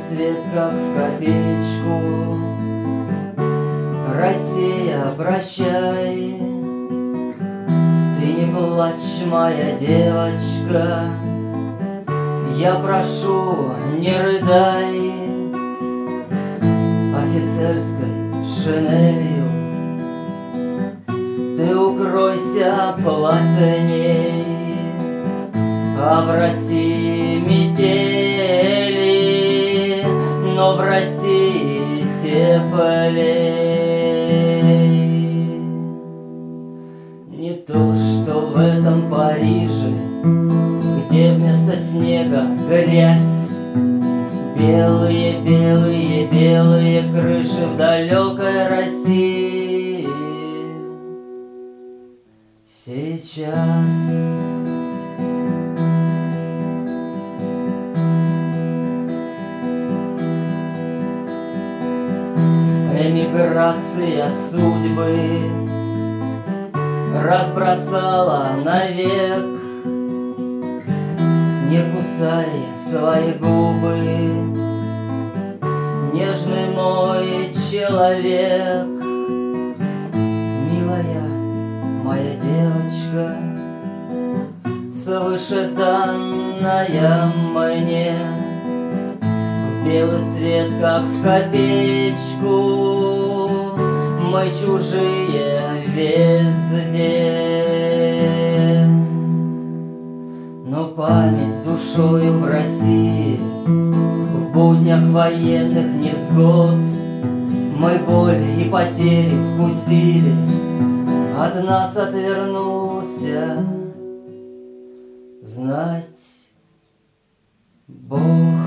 свет, как в копеечку. Россия, прощай, ты не плачь, моя девочка, я прошу, не рыдай. Офицерской шинелью ты укройся плотней, а в России метели, но в России теплей. Не то, что в этом Париже, где вместо снега грязь. Белые, белые, белые крыши в далекой России. Сейчас эмиграция судьбы разбросала навек. Не кусай свои губы, нежный мой человек. Милая моя девочка, свыше данная мне, в белый свет, как в копеечку, мы чужие везде. Но память душою в России, в буднях военных невзгод, мы боль и потери вкусили, от нас отвернулся, знать Бог.